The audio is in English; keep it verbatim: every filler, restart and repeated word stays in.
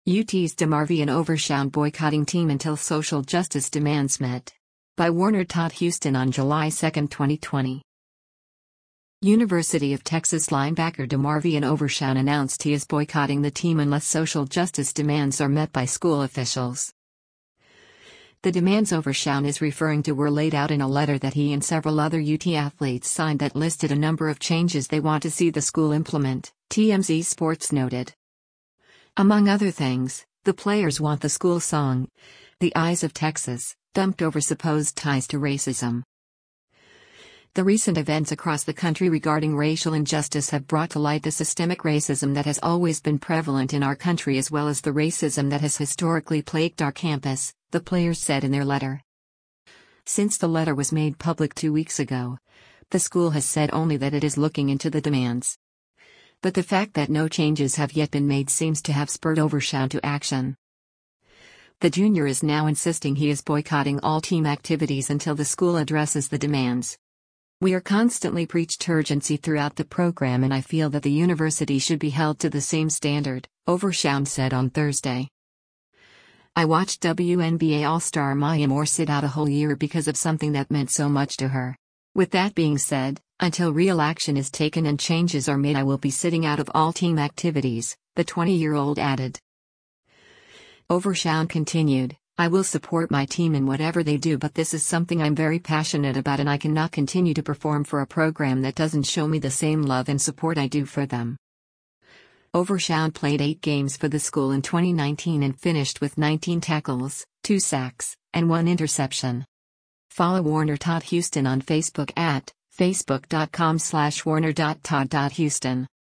U T's DeMarvion Overshown boycotting team until social justice demands met. By Warner Todd Houston on July second, twenty twenty. University of Texas linebacker DeMarvion Overshown announced he is boycotting the team unless social justice demands are met by school officials. The demands Overshown is referring to were laid out in a letter that he and several other U T athletes signed that listed a number of changes they want to see the school implement, T M Z Sports noted. Among other things, the players want the school song, "The Eyes of Texas," dumped over supposed ties to racism. The recent events across the country regarding racial injustice have brought to light the systemic racism that has always been prevalent in our country as well as the racism that has historically plagued our campus, the players said in their letter. Since the letter was made public two weeks ago, the school has said only that it is looking into the demands. But the fact that no changes have yet been made seems to have spurred Overshown to action. The junior is now insisting he is boycotting all team activities until the school addresses the demands. "We are constantly preached urgency throughout the program and I feel that the university should be held to the same standard," Overshown said on Thursday. "I watched W N B A All-Star Maya Moore sit out a whole year because of something that meant so much to her. With that being said, until real action is taken and changes are made I will be sitting out of all team activities," the twenty-year-old added. Overshown continued, "I will support my team in whatever they do but this is something I'm very passionate about and I cannot continue to perform for a program that doesn't show me the same love and support I do for them." Overshown played eight games for the school in twenty nineteen and finished with nineteen tackles, two sacks, and one interception. Follow Warner Todd Houston on Facebook at facebook dot com slash warner dot todd dot houston.